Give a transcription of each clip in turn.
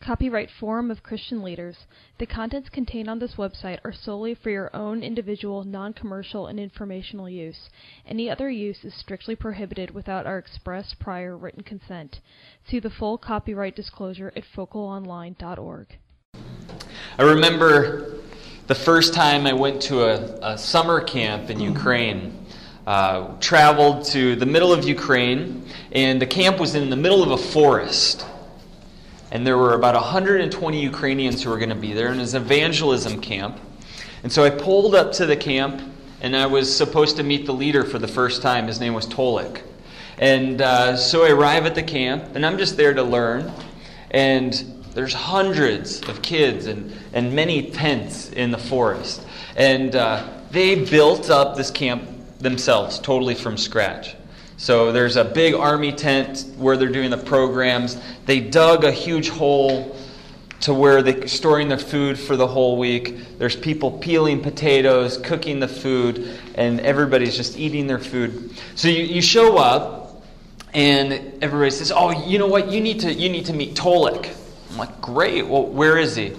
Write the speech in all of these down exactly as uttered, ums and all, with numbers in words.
Copyright Forum of Christian Leaders. The contents contained on this website are solely for your own individual, non-commercial, and informational use. Any other use is strictly prohibited without our express prior written consent. See the full copyright disclosure at focal online dot org. I remember the first time I went to a, a summer camp in Ukraine. Uh, traveled to the middle of Ukraine, and the camp was in the middle of a forest. And there were about one hundred twenty Ukrainians who were going to be there, and it was an evangelism camp. And so I pulled up to the camp, and I was supposed to meet the leader for the first time. His name was Tolik. And uh, so I arrive at the camp, and I'm just there to learn. And there's hundreds of kids and, and many tents in the forest. And uh, they built up this camp themselves, totally from scratch. So there's a big army tent where they're doing the programs. They dug a huge hole to where they're storing their food for the whole week. There's people peeling potatoes, cooking the food, and everybody's just eating their food. So you, you show up, and everybody says, "Oh, you know what? You need to you need to meet Tolik." I'm like, "Great. Well, where is he?"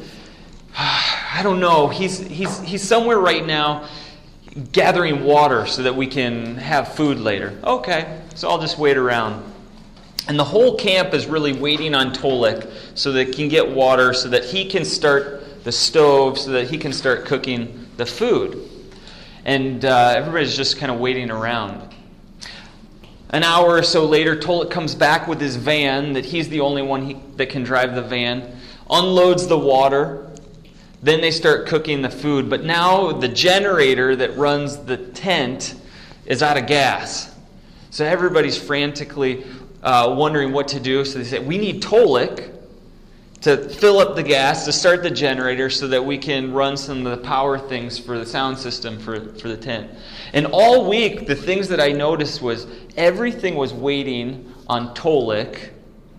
I don't know. He's he's he's somewhere right now, gathering water so that we can have food later. Okay, so I'll just wait around. And the whole camp is really waiting on Tolik so that he can get water, so that he can start the stove, so that he can start cooking the food. And uh, everybody's just kind of waiting around. An hour or so later, Tolik comes back with his van, that he's the only one he, that can drive the van, unloads the water. Then they start cooking the food. But now the generator that runs the tent is out of gas. So everybody's frantically uh, wondering what to do. So they say, we need Tolik to fill up the gas, to start the generator so that we can run some of the power things for the sound system for, for the tent. And all week, the things that I noticed was everything was waiting on Tolik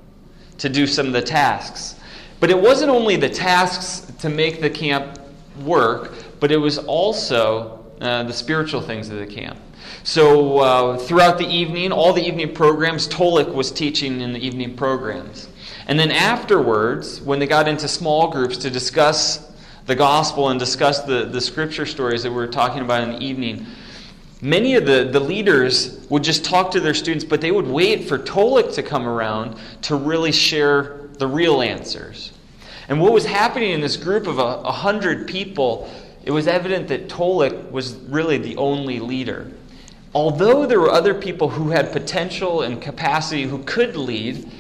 to do some of the tasks. But it wasn't only the tasks to make the camp work, but it was also uh, the spiritual things of the camp. So uh, throughout the evening, all the evening programs, Tolik was teaching in the evening programs. And then afterwards, when they got into small groups to discuss the gospel and discuss the, the scripture stories that we were talking about in the evening, many of the, the leaders would just talk to their students, but they would wait for Tolik to come around to really share the real answers. And what was happening in this group of a, a hundred people, it was evident that Tolik was really the only leader. Although there were other people who had potential and capacity who could lead,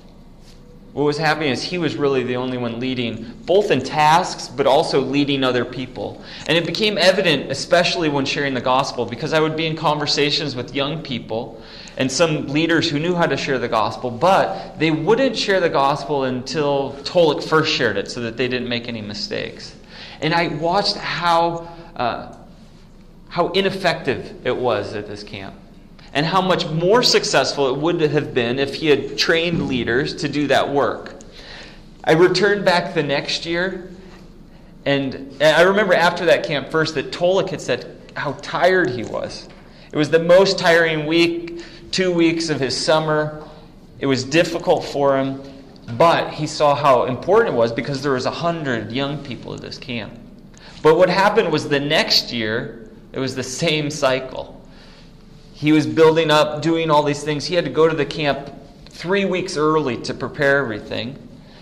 what was happening is he was really the only one leading, both in tasks, but also leading other people. And it became evident, especially when sharing the gospel, because I would be in conversations with young people and some leaders who knew how to share the gospel, but they wouldn't share the gospel until Tolik first shared it so that they didn't make any mistakes. And I watched how uh, how ineffective it was at this camp, and how much more successful it would have been if he had trained leaders to do that work. I returned back the next year, and I remember after that camp first that Tolik had said how tired he was. It was the most tiring week, two weeks of his summer. It was difficult for him, but he saw how important it was because there was a hundred young people at this camp. But what happened was the next year, it was the same cycle. He was building up, doing all these things. He had to go to the camp three weeks early to prepare everything.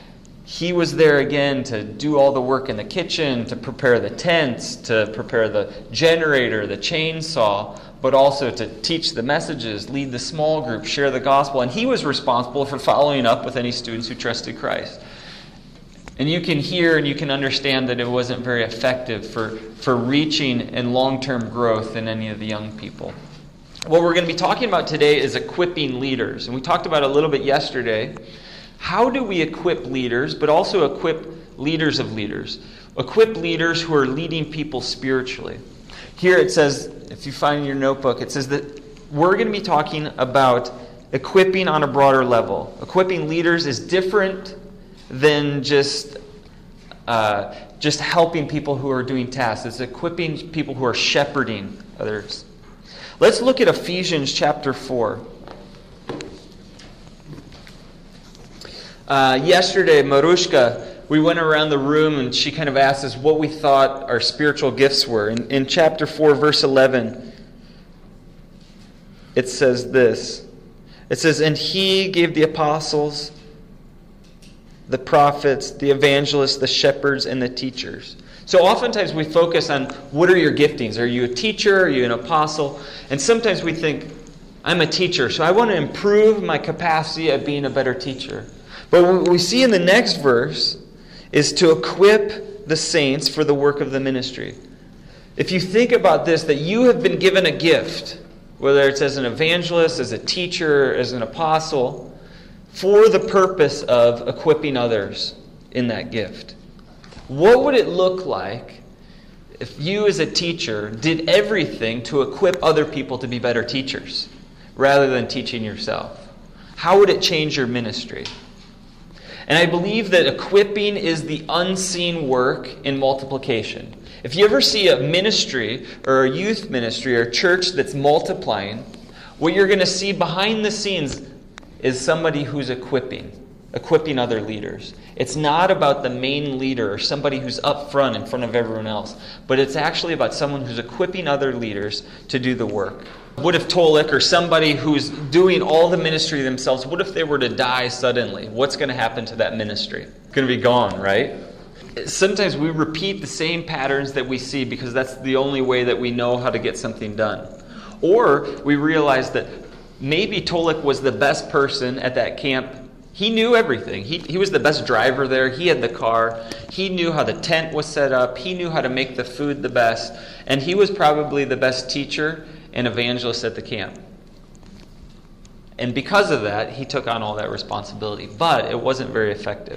He was there again to do all the work in the kitchen, to prepare the tents, to prepare the generator, the chainsaw, but also to teach the messages, lead the small group, share the gospel. And he was responsible for following up with any students who trusted Christ. And you can hear and you can understand that it wasn't very effective for, for reaching and long-term growth in any of the young people. What we're going to be talking about today is equipping leaders. And we talked about it a little bit yesterday. How do we equip leaders, but also equip leaders of leaders? Equip leaders who are leading people spiritually. Here it says, if you find in your notebook, it says that we're going to be talking about equipping on a broader level. Equipping leaders is different than just uh, just helping people who are doing tasks. It's equipping people who are shepherding others. Let's look at Ephesians chapter four. Uh, yesterday, Marushka, we went around the room and she kind of asked us what we thought our spiritual gifts were. In, in chapter four, verse eleven, it says this. It says, "And he gave the apostles, the prophets, the evangelists, the shepherds, and the teachers." So oftentimes we focus on what are your giftings? Are you a teacher? Are you an apostle? And sometimes we think, I'm a teacher, so I want to improve my capacity at being a better teacher. But what we see in the next verse is to equip the saints for the work of the ministry. If you think about this, that you have been given a gift, whether it's as an evangelist, as a teacher, as an apostle, for the purpose of equipping others in that gift. What would it look like if you as a teacher did everything to equip other people to be better teachers rather than teaching yourself? How would it change your ministry? And I believe that equipping is the unseen work in multiplication. If you ever see a ministry or a youth ministry or a church that's multiplying, what you're going to see behind the scenes is somebody who's equipping, equipping other leaders. It's not about the main leader or somebody who's up front in front of everyone else, but it's actually about someone who's equipping other leaders to do the work. What if Tolik or somebody who's doing all the ministry themselves, what if they were to die suddenly? What's going to happen to that ministry? It's going to be gone, right? Sometimes we repeat the same patterns that we see because that's the only way that we know how to get something done. Or we realize that maybe Tolik was the best person at that camp. He knew everything. He, he was the best driver there. He had the car. He knew how the tent was set up. He knew how to make the food the best. And he was probably the best teacher and evangelist at the camp. And because of that, he took on all that responsibility. But it wasn't very effective.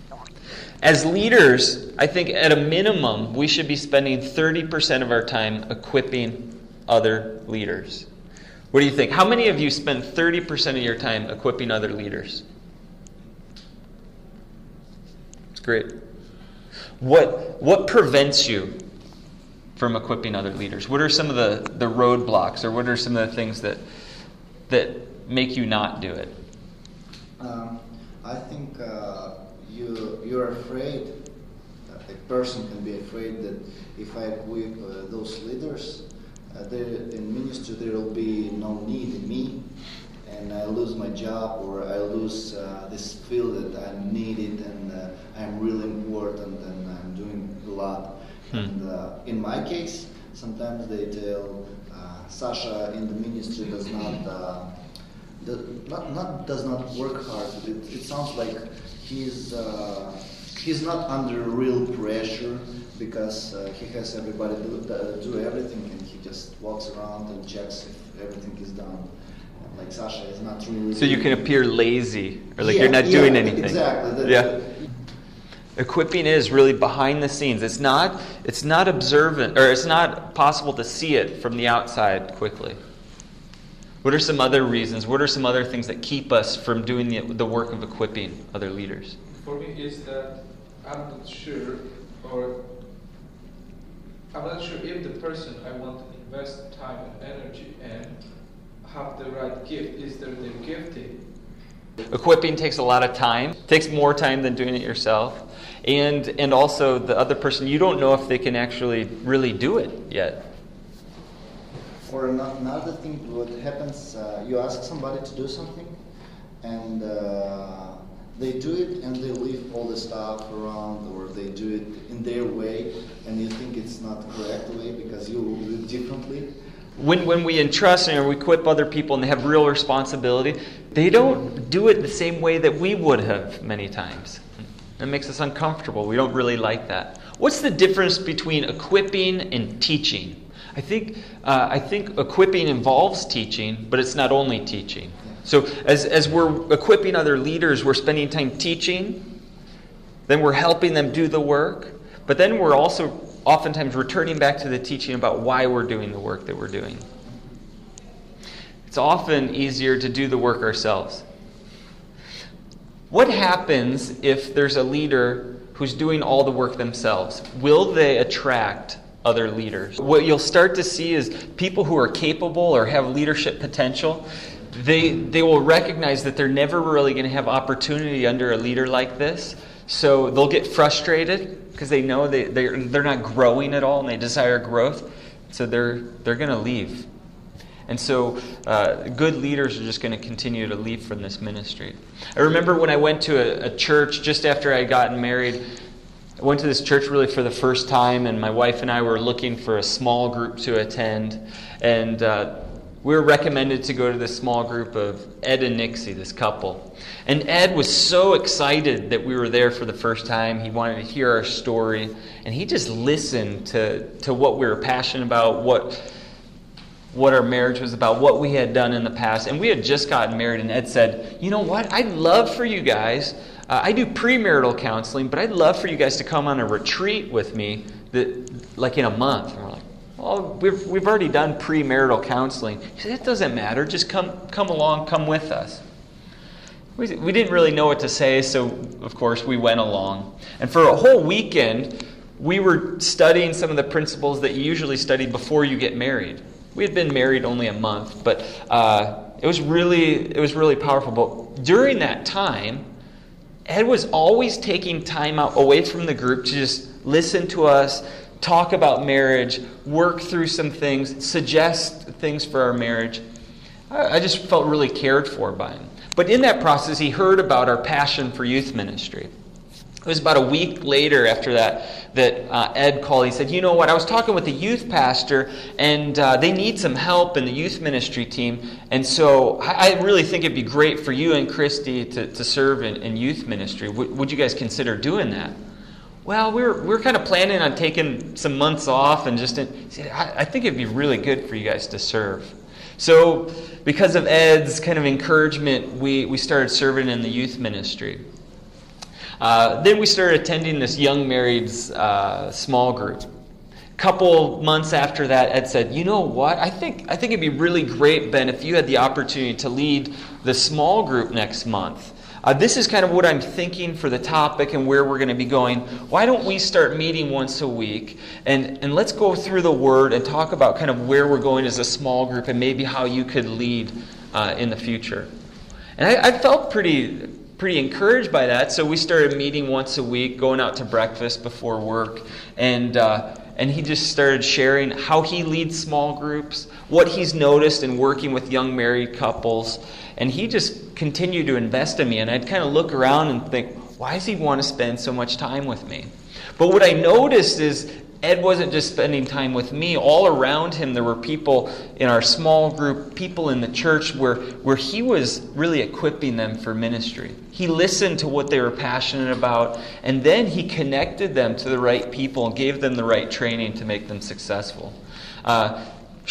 As leaders, I think at a minimum, we should be spending thirty percent of our time equipping other leaders. What do you think? How many of you spend thirty percent of your time equipping other leaders? It's great. What, what prevents you from equipping other leaders? What are some of the, the roadblocks, or what are some of the things that that make you not do it? Um, I think uh, you you're afraid. A person can be afraid that if I equip uh, those leaders, uh, there in ministry there will be no need in me, and I lose my job, or I lose uh, this feel that I'm needed and uh, I'm really important and I'm doing a lot. Hmm. And uh, in my case, sometimes they tell uh, Sasha in the ministry does not, uh, does not, not does not work hard. It, it sounds like he's uh, he's not under real pressure because uh, he has everybody do, uh, do everything, and he just walks around and checks if everything is done. And like Sasha is not really. So you can appear lazy or like yeah, you're not yeah, doing anything. Exactly. That, yeah. That, Equipping is really behind the scenes. It's not it's not observant, or it's not possible to see it from the outside quickly. What are some other reasons? What are some other things that keep us from doing the, the work of equipping other leaders? For me, is that I'm not sure, or I'm not sure if the person I want to invest time and energy and have the right gift, is there the gifting? Equipping takes a lot of time. It takes more time than doing it yourself. And and also the other person, you don't know if they can actually really do it yet. Or another thing, what happens, uh, you ask somebody to do something, and uh, they do it, and they leave all the stuff around, or they do it in their way, and you think it's not the correct way because you will do it differently. When when we entrust and we equip other people and they have real responsibility, they don't do it the same way that we would have many times. It makes us uncomfortable. We don't really like that. What's the difference between equipping and teaching? I think uh, I think equipping involves teaching, but it's not only teaching. So as as we're equipping other leaders, we're spending time teaching, then we're helping them do the work, but then we're also oftentimes returning back to the teaching about why we're doing the work that we're doing. It's often easier to do the work ourselves. What happens if there's a leader who's doing all the work themselves? Will they attract other leaders? What you'll start to see is people who are capable or have leadership potential, they they will recognize that they're never really going to have opportunity under a leader like this. So they'll get frustrated because they know they, they're, they're not growing at all and they desire growth. So they're they're going to leave. And so uh, good leaders are just going to continue to leave from this ministry. I remember when I went to a, a church just after I had gotten married. I went to this church really for the first time, and my wife and I were looking for a small group to attend. And uh, we were recommended to go to this small group of Ed and Nixie, this couple. And Ed was so excited that we were there for the first time. He wanted to hear our story. And he just listened to, to what we were passionate about, what... what our marriage was about, what we had done in the past. And we had just gotten married, and Ed said, you know what, I'd love for you guys, uh, I do premarital counseling, but I'd love for you guys to come on a retreat with me, that, like in a month. And we're like, well, we've, we've already done premarital counseling. He said, it doesn't matter, just come come along, come with us. We, we didn't really know what to say, so of course we went along. And for a whole weekend, we were studying some of the principles that you usually study before you get married. We had been married only a month, but uh, it was really it was really powerful. But during that time, Ed was always taking time out away from the group to just listen to us, talk about marriage, work through some things, suggest things for our marriage. I, I just felt really cared for by him. But in that process, he heard about our passion for youth ministry. It was about a week later after that that uh, Ed called. He said, you know what, I was talking with the youth pastor, and uh, they need some help in the youth ministry team. And so I, I really think it'd be great for you and Christy to, to serve in, in youth ministry. W- would you guys consider doing that? Well, we we're, we're kind of planning on taking some months off. And just in, he said, I, I think it'd be really good for you guys to serve. So because of Ed's kind of encouragement, we, we started serving in the youth ministry. Uh, then we started attending this young marrieds uh, small group. A couple months after that, Ed said, you know what, I think I think it'd be really great, Ben, if you had the opportunity to lead the small group next month. Uh, this is kind of what I'm thinking for the topic and where we're going to be going. Why don't we start meeting once a week, and, and let's go through the Word and talk about kind of where we're going as a small group and maybe how you could lead uh, in the future. And I, I felt pretty... pretty encouraged by that, so we started meeting once a week, going out to breakfast before work, and uh, and he just started sharing how he leads small groups, what he's noticed in working with young married couples, and he just continued to invest in me, and I'd kind of look around and think, why does he want to spend so much time with me? But what I noticed is Ed wasn't just spending time with me. All around him there were people in our small group, people in the church where, where he was really equipping them for ministry. He listened to what they were passionate about, and then he connected them to the right people and gave them the right training to make them successful. Uh,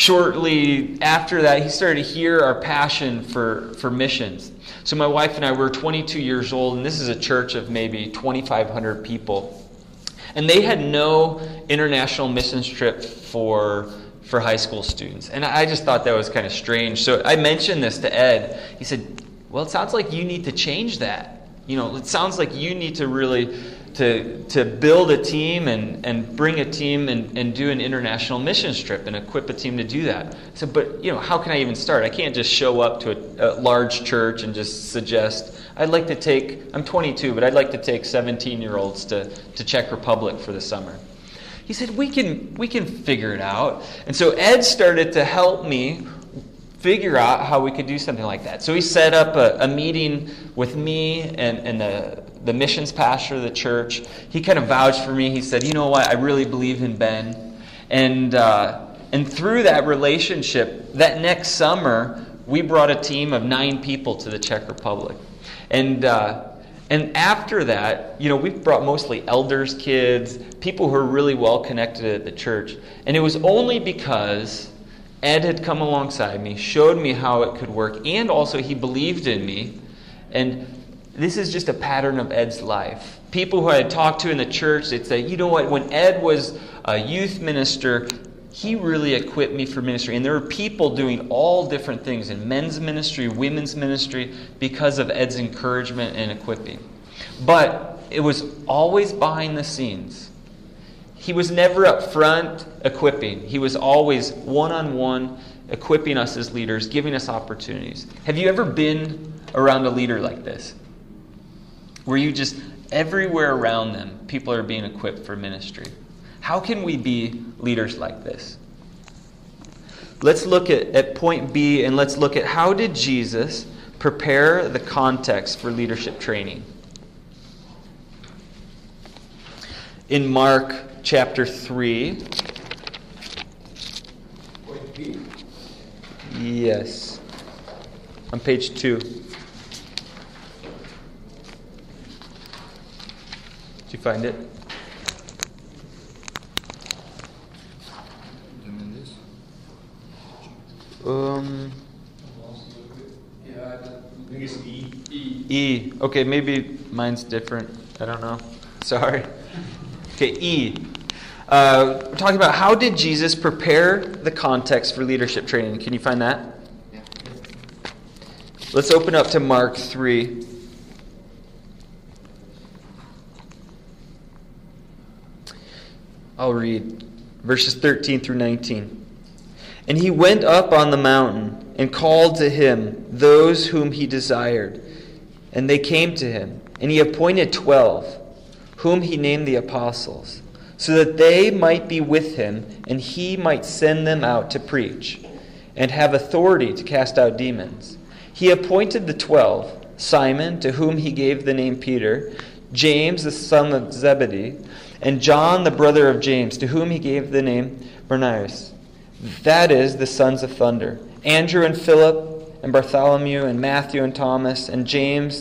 shortly after that, he started to hear our passion for, for missions. So my wife and I were twenty-two years old, and this is a church of maybe twenty-five hundred people. And they had no international missions trip for for high school students. And I just thought that was kind of strange. So I mentioned this to Ed. He said, well, it sounds like you need to change that. You know, it sounds like you need to really to to build a team and, and bring a team and, and do an international missions trip and equip a team to do that. I said, but, you know, how can I even start? I can't just show up to a, a large church and just suggest, I'd like to take, I'm twenty-two, but I'd like to take seventeen-year-olds to, to Czech Republic for the summer. He said, we can we can figure it out. And so Ed started to help me figure out how we could do something like that. So he set up a, a meeting with me and, and the, the missions pastor of the church. He kind of vouched for me. He said, you know what, I really believe in Ben. And, uh, and through that relationship, that next summer, we brought a team of nine people to the Czech Republic. And uh, and after that, you know, we brought mostly elders, kids, people who are really well connected at the church. And it was only because Ed had come alongside me, showed me how it could work, and also he believed in me. And this is just a pattern of Ed's life. People who I had talked to in the church, they'd say, you know what, when Ed was a youth minister, he really equipped me for ministry. And there were people doing all different things in men's ministry, women's ministry, because of Ed's encouragement and equipping. But it was always behind the scenes. He was never up front equipping. He was always one-on-one equipping us as leaders, giving us opportunities. Have you ever been around a leader like this? Where you just, everywhere around them, people are being equipped for ministry. How can we be leaders like this? Let's look at, at point B, and let's look at how did Jesus prepare the context for leadership training. In Mark chapter three. Point B. Yes. On page two. Did you find it? You mean this? Um, Yeah, I think it's E. E. E. Okay, maybe mine's different. I don't know. Sorry. Okay, E. Uh, we're talking about how did Jesus prepare the context for leadership training. Can you find that? Yeah. Let's open up to Mark three. I'll read verses thirteen through nineteen. And he went up on the mountain and called to him those whom he desired. And they came to him. And he appointed twelve, whom he named the apostles, so that they might be with him, and he might send them out to preach, and have authority to cast out demons. He appointed the twelve, Simon, to whom he gave the name Peter, James the son of Zebedee, and John the brother of James, to whom he gave the name Boanerges, that is, the sons of thunder, Andrew and Philip, and Bartholomew, and Matthew and Thomas, and James,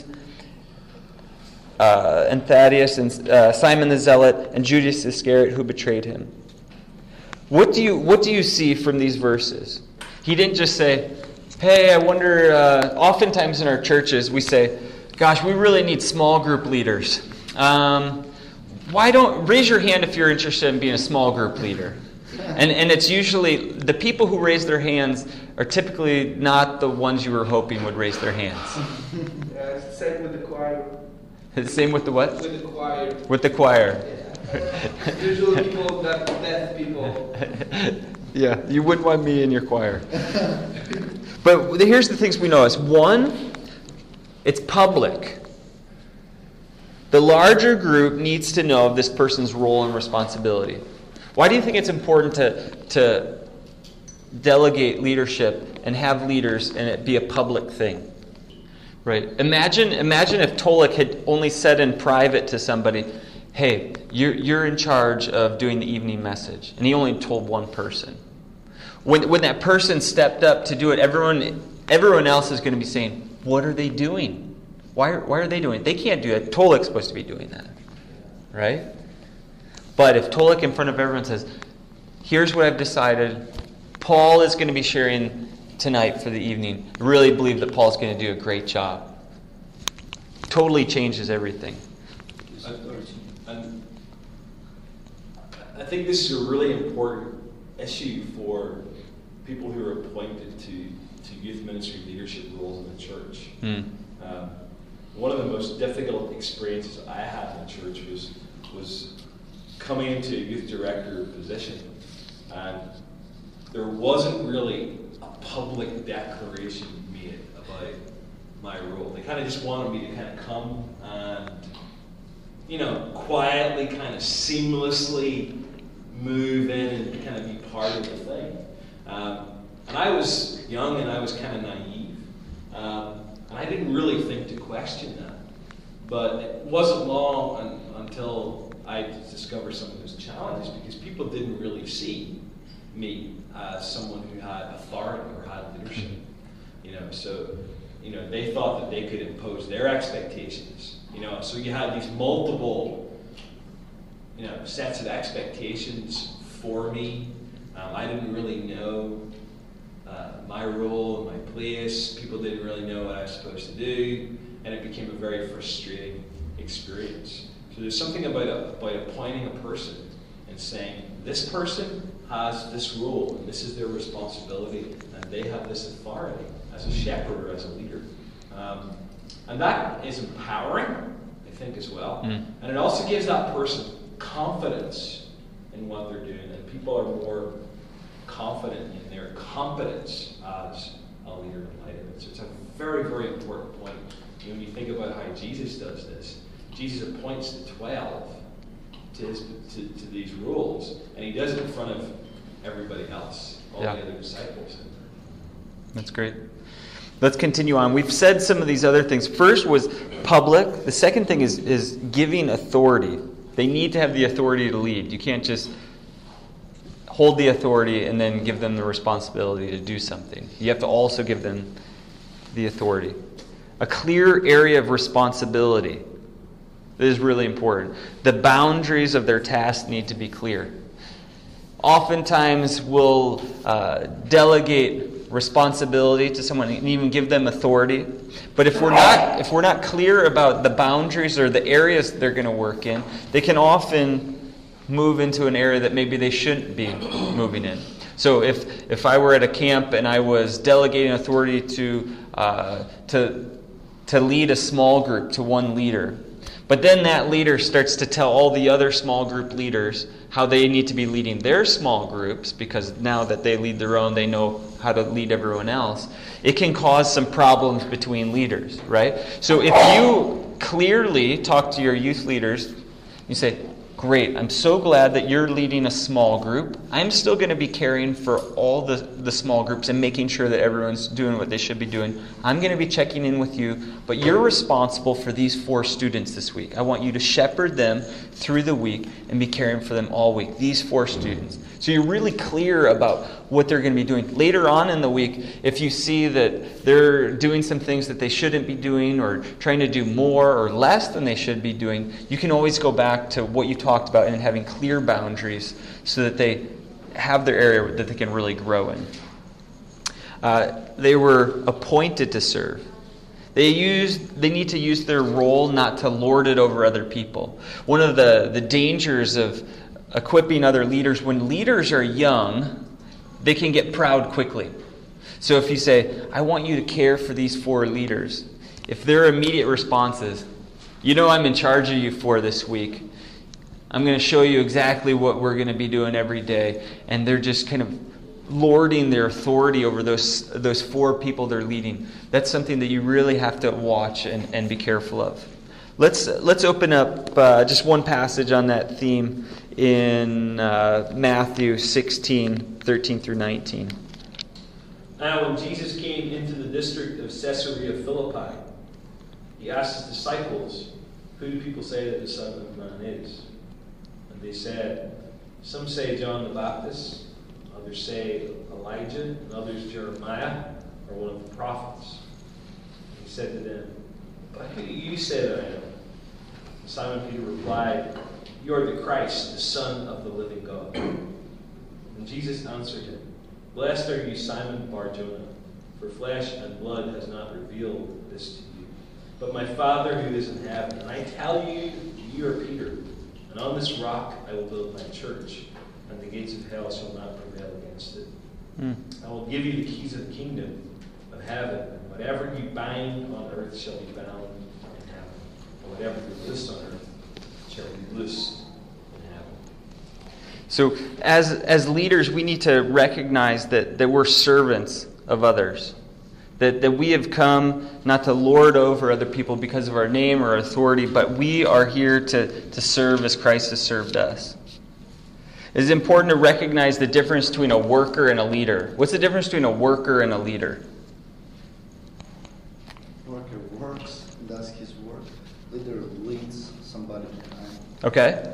uh, and Thaddeus, and uh, Simon the Zealot, and Judas Iscariot, who betrayed him. What do you what do you see from these verses? He didn't just say, hey, I wonder, uh, oftentimes in our churches we say, gosh, we really need small group leaders. Um, why don't, raise your hand if you're interested in being a small group leader. And and it's usually, the people who raise their hands are typically not the ones you were hoping would raise their hands. Yeah, it's same with the choir. The same with the what? With the choir. With the choir. Yeah. Usually people, that deaf people. Yeah, you wouldn't want me in your choir. But here's the things we notice. One, it's public. The larger group needs to know of this person's role and responsibility. Why do you think it's important to, to delegate leadership and have leaders and it be a public thing? Right. Imagine imagine if Tolik had only said in private to somebody, hey, you're, you're in charge of doing the evening message. And he only told one person. When, when that person stepped up to do it, everyone everyone else is going to be saying, what are they doing? Why are, why are they doing it? They can't do it. Tolik's supposed to be doing that. Right? But if Tolik in front of everyone says, here's what I've decided, Paul is going to be sharing tonight for the evening. I really believe that Paul's going to do a great job. Totally changes everything. And I think this is a really important issue for people who are appointed to, to youth ministry leadership roles in the church. Mm. Um, one of the most difficult experiences I had in the church was was coming into a youth director position, and there wasn't really a public declaration made about my role. They kind of just wanted me to kind of come and, you know, quietly, kind of seamlessly move in and kind of be part of the thing. Um, and I was young and I was kind of naive, um, and I didn't really think to question that. But it wasn't long un- until I discovered some of those challenges, because people didn't really see me as someone who had authority or had leadership. You know, so you know they thought that they could impose their expectations. You know, so you had these multiple, you know, sets of expectations for me. Um, I didn't really know uh, my role and my place. People didn't really know what I was supposed to do, and it became a very frustrating experience. So there's something about, a, about appointing a person and saying, this person has this role, and this is their responsibility, and they have this authority as a shepherd or as a leader. Um, and that is empowering, I think, as well. Mm. And it also gives that person confidence in what they're doing, and people are more confident in their competence as a leader in light of it. So it's a very, very important point. And when you think about how Jesus does this, Jesus appoints the twelve to, his, to, to these roles, and he does it in front of everybody else, all Yeah. the other disciples. That's great. Let's continue on. We've said some of these other things. First was public. The second thing is, is giving authority. They need to have the authority to lead. You can't just hold the authority and then give them the responsibility to do something. You have to also give them the authority. A clear area of responsibility. This is really important. The boundaries of their tasks need to be clear. Oftentimes we'll uh, delegate responsibility to someone and even give them authority. But if we're not if we're not clear about the boundaries or the areas they're going to work in, they can often move into an area that maybe they shouldn't be moving in. So if if I were at a camp and I was delegating authority to uh, to to lead a small group to one leader, but then that leader starts to tell all the other small group leaders how they need to be leading their small groups, because now that they lead their own, they know how to lead everyone else. It can cause some problems between leaders, right? So if you clearly talk to your youth leaders, you say, great, I'm so glad that you're leading a small group. I'm still going to be caring for all the, the small groups and making sure that everyone's doing what they should be doing. I'm going to be checking in with you, but you're responsible for these four students this week. I want you to shepherd them through the week and be caring for them all week, these four students. So you're really clear about what they're going to be doing. Later on in the week, if you see that they're doing some things that they shouldn't be doing or trying to do more or less than they should be doing, you can always go back to what you talked about and having clear boundaries so that they have their area that they can really grow in. Uh, they were appointed to serve. They use, they need to use their role not to lord it over other people. One of the, the dangers of equipping other leaders, when leaders are young, they can get proud quickly. So if you say, I want you to care for these four leaders, if their immediate response is, you know I'm in charge of you for this week, I'm going to show you exactly what we're going to be doing every day, and they're just kind of lording their authority over those those four people they're leading, that's something that you really have to watch and, and be careful of. Let's let's open up uh, just one passage on that theme in uh, Matthew sixteen, thirteen through nineteen. Now when Jesus came into the district of Caesarea Philippi, he asked his disciples, who do people say that the Son of Man is? And they said, some say John the Baptist, others say Elijah, and others Jeremiah, or one of the prophets. And he said to them, but who do you say that I am? And Simon Peter replied, you are the Christ, the Son of the living God. And Jesus answered him, blessed are you, Simon Bar-Jonah, for flesh and blood has not revealed this to you, but my Father who is in heaven. And I tell you, you are Peter, and on this rock I will build my church, and the gates of hell shall not prevail against it. Mm. I will give you the keys of the kingdom of heaven, and whatever you bind on earth shall be bound in heaven, and whatever you loose on earth shall be loosed in heaven. So as as leaders, we need to recognize that, that we're servants of others. That, that we have come not to lord over other people because of our name or authority, but we are here to, to serve as Christ has served us. It is important to recognize the difference between a worker and a leader. What's the difference between a worker and a leader? Worker works, does his work. Leader leads somebody behind. Okay.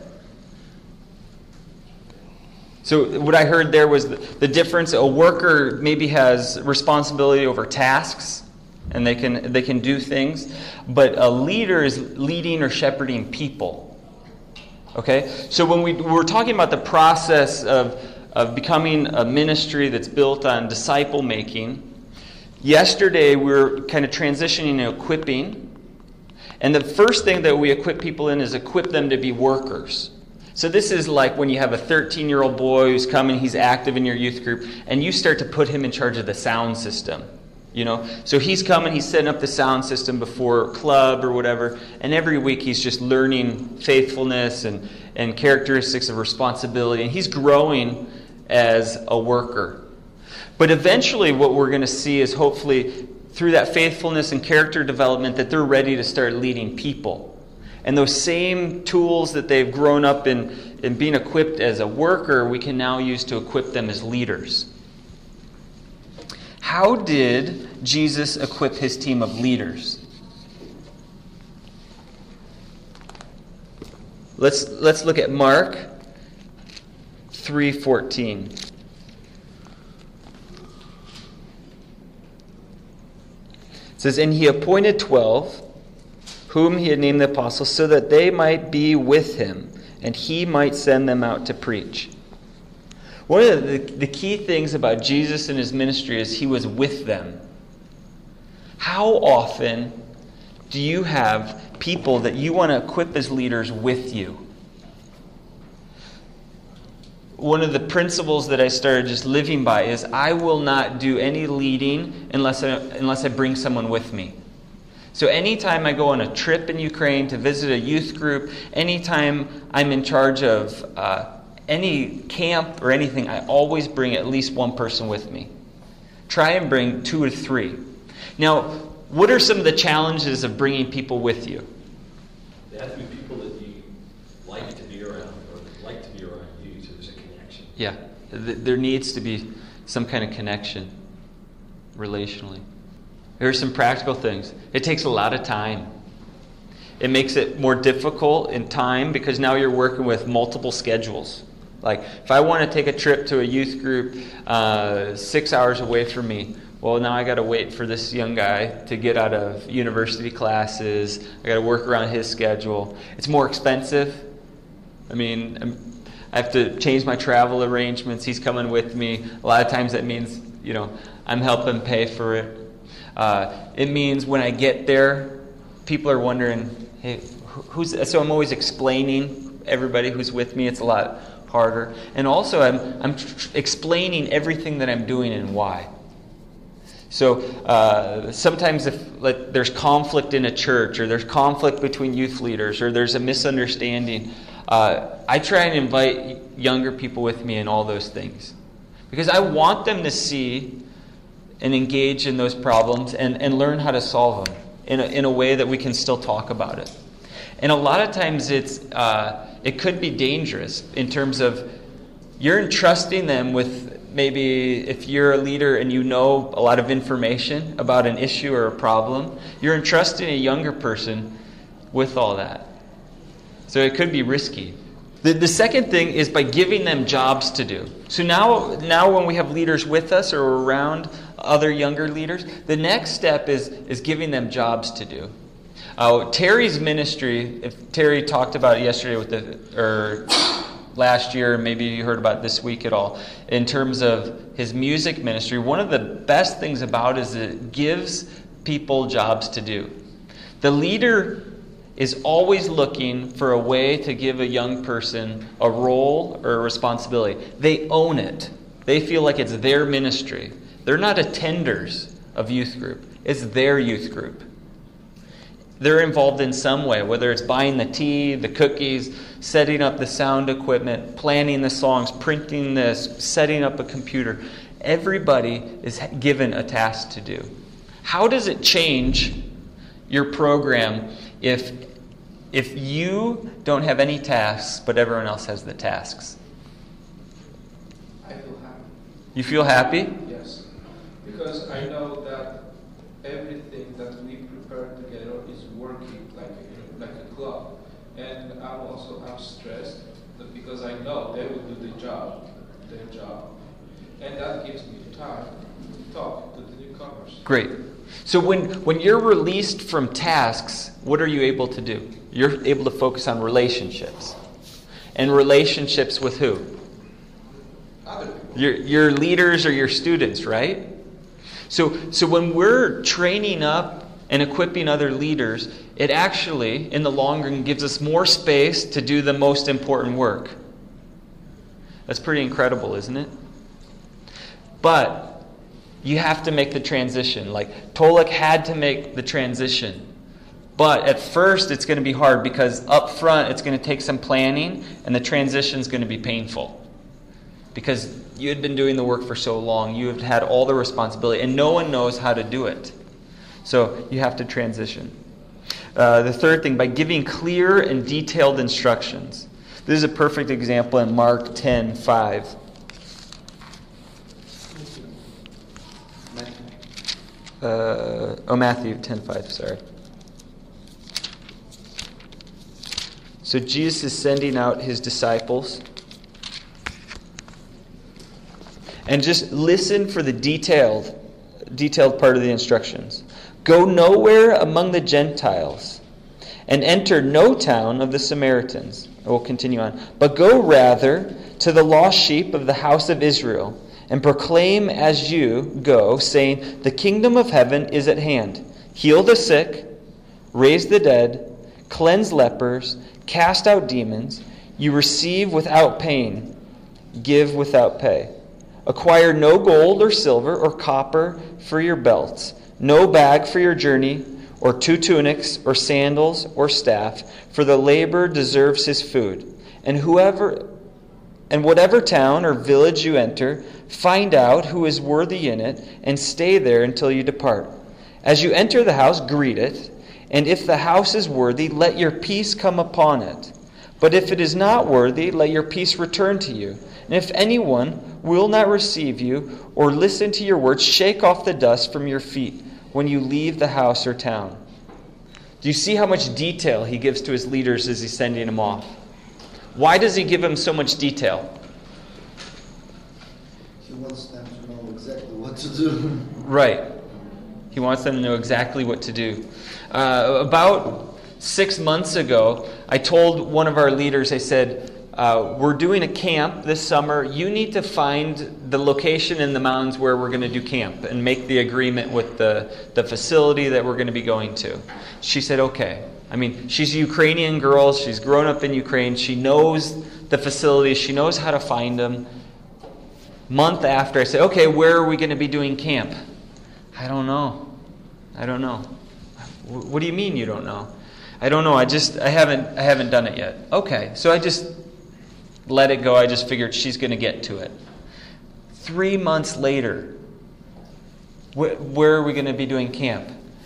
So what I heard there was the, the difference. A worker maybe has responsibility over tasks, and they can they can do things, but a leader is leading or shepherding people. Okay? So when we we're talking about the process of of becoming a ministry that's built on disciple making, yesterday we were kind of transitioning to equipping, and the first thing that we equip people in is equip them to be workers. So this is like when you have a thirteen-year-old boy who's coming, he's active in your youth group, and you start to put him in charge of the sound system. You know, so he's coming, he's setting up the sound system before club or whatever, and every week he's just learning faithfulness and, and characteristics of responsibility, and he's growing as a worker. But eventually what we're going to see is hopefully through that faithfulness and character development that they're ready to start leading people. And those same tools that they've grown up in, in being equipped as a worker, we can now use to equip them as leaders. How did Jesus equip his team of leaders? Let's, let's look at Mark three fourteen. It says, "And he appointed twelve, whom he had named the apostles, so that they might be with him, and he might send them out to preach." One of the, the key things about Jesus and his ministry is he was with them. How often do you have people that you want to equip as leaders with you? One of the principles that I started just living by is I will not do any leading unless I, unless I bring someone with me. So anytime I go on a trip in Ukraine to visit a youth group, anytime I'm in charge of uh, any camp or anything, I always bring at least one person with me. Try and bring two or three. Now, what are some of the challenges of bringing people with you? They have to be people that you like to be around or like to be around you, so there's a connection. Yeah, there needs to be some kind of connection relationally. There are some practical things. It takes a lot of time. It makes it more difficult in time because now you're working with multiple schedules. Like, if I want to take a trip to a youth group uh, six hours away from me, well, now I got to wait for this young guy to get out of university classes. I got to work around his schedule. It's more expensive. I mean, I'm, I have to change my travel arrangements. He's coming with me. A lot of times that means, you know, I'm helping pay for it. Uh, it means when I get there, people are wondering, hey, who's? So I'm always explaining everybody who's with me. It's a lot harder. And also I'm I'm tr- explaining everything that I'm doing and why. So uh, sometimes if like, there's conflict in a church, or there's conflict between youth leaders, or there's a misunderstanding, uh, I try and invite younger people with me in all those things. Because I want them to see and engage in those problems and, and learn how to solve them in a, in a way that we can still talk about it. And a lot of times it's uh, it could be dangerous in terms of you're entrusting them with maybe if you're a leader and you know a lot of information about an issue or a problem, you're entrusting a younger person with all that. So it could be risky. The, the second thing is by giving them jobs to do. So now, now when we have leaders with us or around other younger leaders, the next step is, is giving them jobs to do. Uh, Terry's ministry, if Terry talked about it yesterday with the, or last year, maybe you heard about it this week at all, in terms of his music ministry, one of the best things about it is it gives people jobs to do. The leader is always looking for a way to give a young person a role or a responsibility. They own it. They feel like it's their ministry. They're not attenders of youth group. It's their youth group. They're involved in some way, whether it's buying the tea, the cookies, setting up the sound equipment, planning the songs, printing this, setting up a computer. Everybody is given a task to do. How does it change your program if if you don't have any tasks but everyone else has the tasks? I feel happy. You feel happy? Yes, because I know that everything that we prepare together is working like a, like a club, and I'm also I'm stressed because I know they will do the job, their job, and that gives me time to talk to the newcomers. Great. So when, when you're released from tasks, what are you able to do? You're able to focus on relationships. And relationships with who? Other people. Your, your leaders or your students, right? So, so when we're training up and equipping other leaders, it actually, in the long run, gives us more space to do the most important work. That's pretty incredible, isn't it? But you have to make the transition. Like Tolek had to make the transition. But at first it's going to be hard because up front it's going to take some planning and the transition is going to be painful. because you had been doing the work for so long. You had had all the responsibility, and no one knows how to do it. So you have to transition. Uh, the third thing, by giving clear and detailed instructions. This is a perfect example in Mark ten five. Uh, oh, Matthew ten five, sorry. So Jesus is sending out his disciples. And just listen for the detailed, detailed part of the instructions. Go nowhere among the Gentiles, and enter no town of the Samaritans. I will continue on. But go rather to the lost sheep of the house of Israel, and proclaim as you go, saying, the kingdom of heaven is at hand. Heal the sick, raise the dead, cleanse lepers, cast out demons. You receive without pain, give without pay. Acquire no gold or silver or copper for your belts, no bag for your journey, or two tunics, or sandals, or staff, for the laborer deserves his food. And whoever, and whatever town or village you enter, find out who is worthy in it, and stay there until you depart. As you enter the house, greet it, and if the house is worthy, let your peace come upon it. But if it is not worthy, let your peace return to you. And if anyone will not receive you or listen to your words, shake off the dust from your feet when you leave the house or town. Do you see how much detail he gives to his leaders as he's sending them off? Why does he give them so much detail? He wants them to know exactly what to do. Right. He wants them to know exactly what to do. Uh, about six months ago, I told one of our leaders, I said, Uh, we're doing a camp this summer. You need to find the location in the mountains where we're going to do camp and make the agreement with the, the facility that we're going to be going to. She said, okay. I mean, she's a Ukrainian girl. She's grown up in Ukraine. She knows the facilities. She knows how to find them. Month after, I said, okay, where are we going to be doing camp? I don't know. I don't know. What do you mean you don't know? I don't know. I just, I haven't, I haven't done it yet. Okay. So I just let it go. I just figured she's going to get to it. Three months later, wh- where are we going to be doing camp?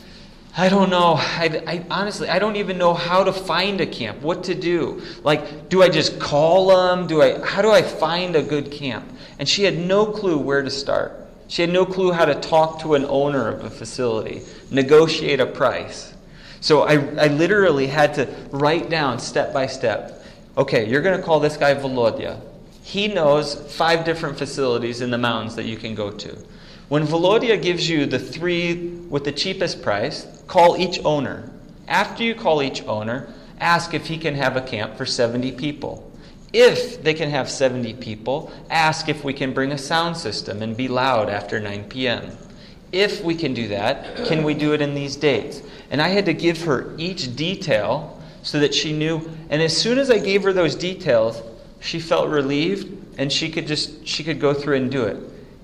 I don't know. I, I honestly, I don't even know how to find a camp. What to do? Like, do I just call them? Do I? How do I find a good camp? And she had no clue where to start. She had no clue how to talk to an owner of a facility, negotiate a price. So I, I literally had to write down step by step. Okay, you're going to call this guy Volodya. He knows five different facilities in the mountains that you can go to. When Volodya gives you the three with the cheapest price, call each owner. After you call each owner, ask if he can have a camp for seventy people. If they can have seventy people, ask if we can bring a sound system and be loud after nine p.m. If we can do that, can we do it in these dates? And I had to give her each detail so that she knew. And as soon as I gave her those details, she felt relieved, and she could just she could go through and do it.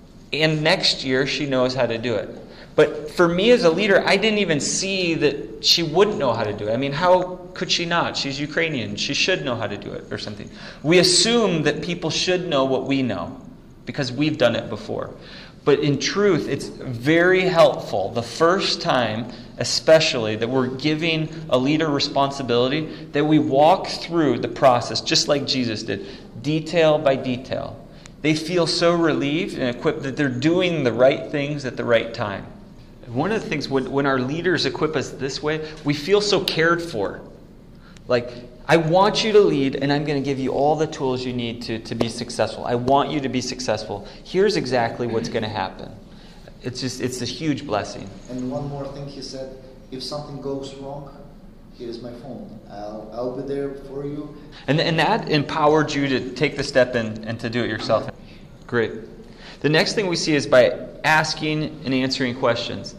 And next year, she knows how to do it. But for me as a leader, I didn't even see that she wouldn't know how to do it. I mean, how could she not? She's Ukrainian. She should know how to do it or something. We assume that people should know what we know because we've done it before. But in truth, it's very helpful the first time, especially, that we're giving a leader responsibility, that we walk through the process just like Jesus did, detail by detail. They feel so relieved and equipped that they're doing the right things at the right time. One of the things, when, when our leaders equip us this way, we feel so cared for. Like, I want you to lead, and I'm going to give you all the tools you need to, to be successful. I want you to be successful. Here's exactly what's going to happen. It's just, it's a huge blessing. And one more thing he said, if something goes wrong, here's my phone. I'll, I'll be there for you. And, and that empowered you to take the step and, and to do it yourself. Great. The next thing we see is by asking and answering questions.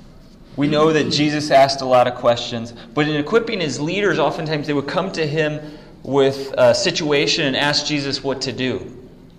We know that Jesus asked a lot of questions, but in equipping his leaders, oftentimes they would come to him with a situation and ask Jesus what to do.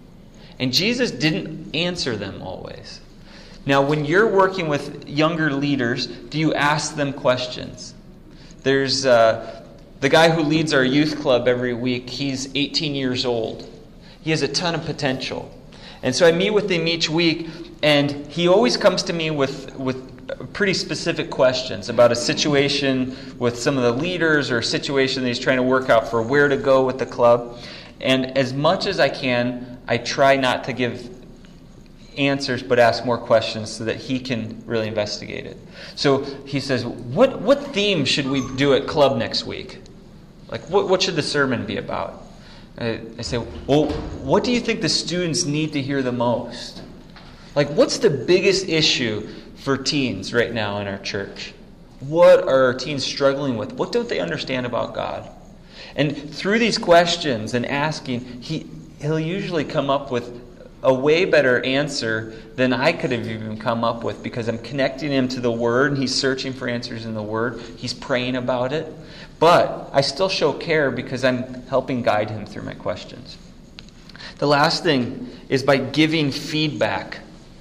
And Jesus didn't answer them always. Now, when you're working with younger leaders, do you ask them questions? There's uh, the guy who leads our youth club every week. He's eighteen years old. He has a ton of potential. And so I meet with him each week, and he always comes to me with, with pretty specific questions about a situation with some of the leaders or a situation that he's trying to work out for where to go with the club. And as much as I can, I try not to give answers but ask more questions so that he can really investigate it. So he says, what what theme should we do at club next week? Like, what, what should the sermon be about? I, I say, well, what do you think the students need to hear the most? Like, what's the biggest issue for teens right now in our church? What are our teens struggling with? What don't they understand about God? And through these questions and asking, he, he'll usually come up with a way better answer than I could have even come up with, because I'm connecting him to the Word, and he's searching for answers in the Word. He's praying about it. But I still show care because I'm helping guide him through my questions. The last thing is by giving feedback.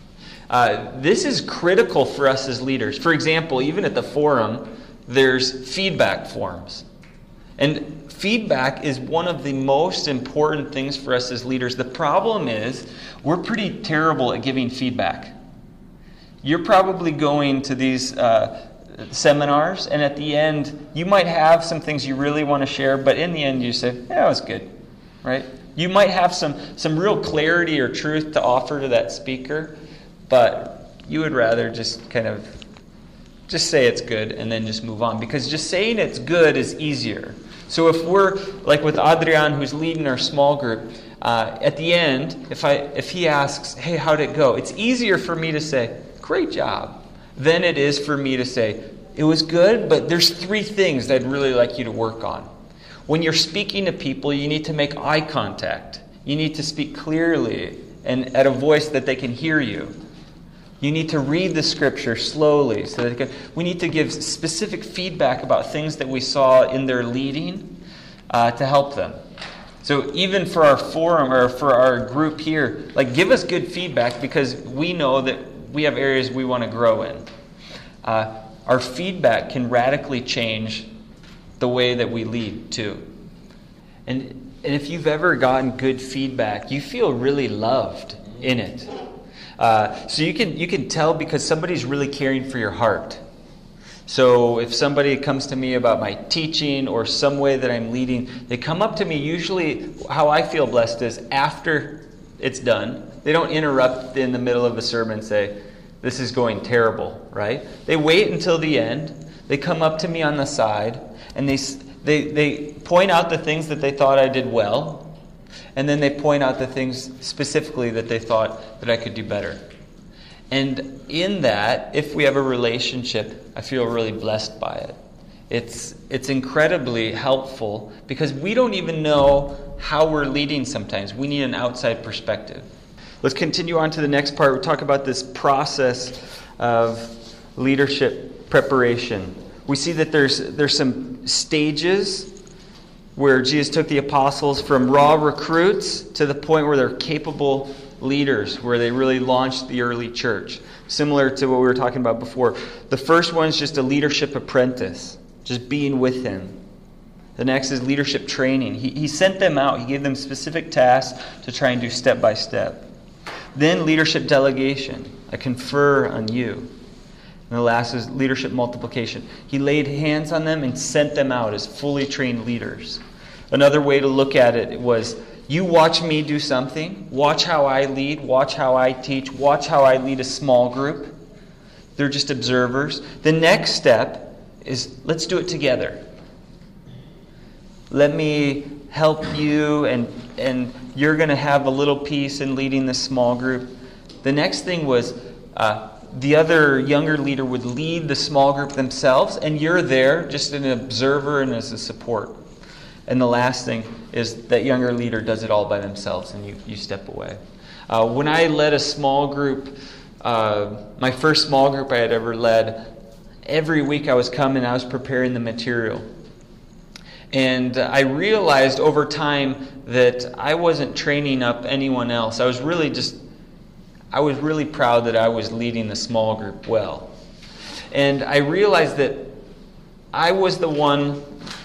Uh, this is critical for us as leaders. For example, even at the forum, there's feedback forms. And feedback is one of the most important things for us as leaders. The problem is, we're pretty terrible at giving feedback. You're probably going to these uh, seminars, and at the end, you might have some things you really want to share, but in the end, you say, yeah, it was good, right? You might have some, some real clarity or truth to offer to that speaker, but you would rather just kind of just say it's good and then just move on, because just saying it's good is easier. So if we're, like with Adrian, who's leading our small group, uh, at the end, if I if he asks, hey, how'd it go? It's easier for me to say, great job, than it is for me to say, it was good, but there's three things that I'd really like you to work on. When you're speaking to people, you need to make eye contact. You need to speak clearly and at a voice that they can hear you. You need to read the Scripture slowly. So that they can, we need to give specific feedback about things that we saw in their leading uh, to help them. So even for our forum or for our group here, like, give us good feedback, because we know that we have areas we want to grow in. Uh, our feedback can radically change the way that we lead too. And, and if you've ever gotten good feedback, you feel really loved in it. Uh, so you can you can tell because somebody's really caring for your heart. So if somebody comes to me about my teaching or some way that I'm leading, they come up to me. Usually how I feel blessed is after it's done. They don't interrupt in the middle of a sermon and say, this is going terrible, right? They wait until the end. They come up to me on the side, and they they they point out the things that they thought I did well. And then they point out the things specifically that they thought that I could do better. And in that, if we have a relationship, I feel really blessed by it. It's it's incredibly helpful, because we don't even know how we're leading sometimes. We need an outside perspective. Let's continue on to the next part. We'll talk about this process of leadership preparation. We see that there's there's some stages where Jesus took the apostles from raw recruits to the point where they're capable leaders, where they really launched the early church. Similar to what we were talking about before. The first one is just a leadership apprentice, just being with him. The next is leadership training. He, he sent them out. He gave them specific tasks to try and do step by step. Then leadership delegation. I confer on you. And the last is leadership multiplication. He laid hands on them and sent them out as fully trained leaders. Another way to look at it was, you watch me do something. Watch how I lead. Watch how I teach. Watch how I lead a small group. They're just observers. The next step is, let's do it together. Let me help you, and, and you're going to have a little piece in leading this small group. The next thing was, uh, the other younger leader would lead the small group themselves, and you're there just an observer and as a support. And the last thing is that younger leader does it all by themselves, and you, you step away. Uh, when I led a small group, uh, my first small group I had ever led, every week I was coming, I was preparing the material. And I realized over time that I wasn't training up anyone else. I was really just I was really proud that I was leading the small group well. And I realized that I was the one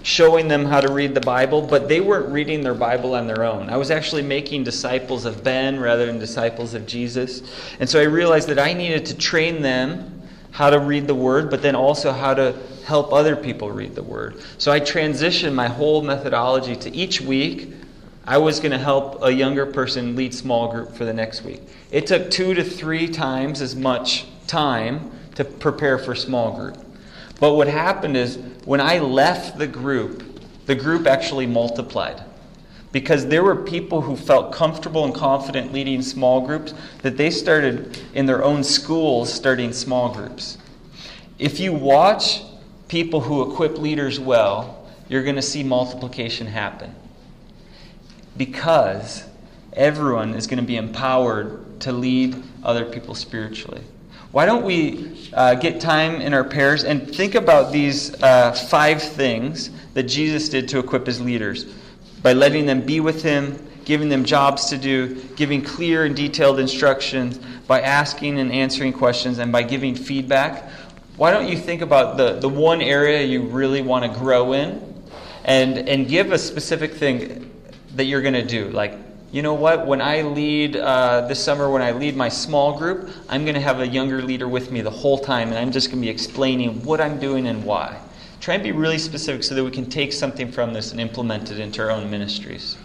showing them how to read the Bible, but they weren't reading their Bible on their own. I was actually making disciples of Ben rather than disciples of Jesus. And so I realized that I needed to train them how to read the Word, but then also how to help other people read the Word. So I transitioned my whole methodology to each week I was going to help a younger person lead small group for the next week. It took two to three times as much time to prepare for small group. But what happened is when I left the group, the group actually multiplied. Because there were people who felt comfortable and confident leading small groups that they started in their own schools starting small groups. If you watch people who equip leaders well, you're going to see multiplication happen. Because everyone is going to be empowered to lead other people spiritually. Why don't we uh, get time in our prayers and think about these uh, five things that Jesus did to equip his leaders by letting them be with him, giving them jobs to do, giving clear and detailed instructions, by asking and answering questions, and by giving feedback. Why don't you think about the, the one area you really want to grow in and, and give a specific thing that you're going to do. Like, you know what, when I lead uh, this summer, when I lead my small group, I'm going to have a younger leader with me the whole time, and I'm just going to be explaining what I'm doing and why. Try and be really specific so that we can take something from this and implement it into our own ministries.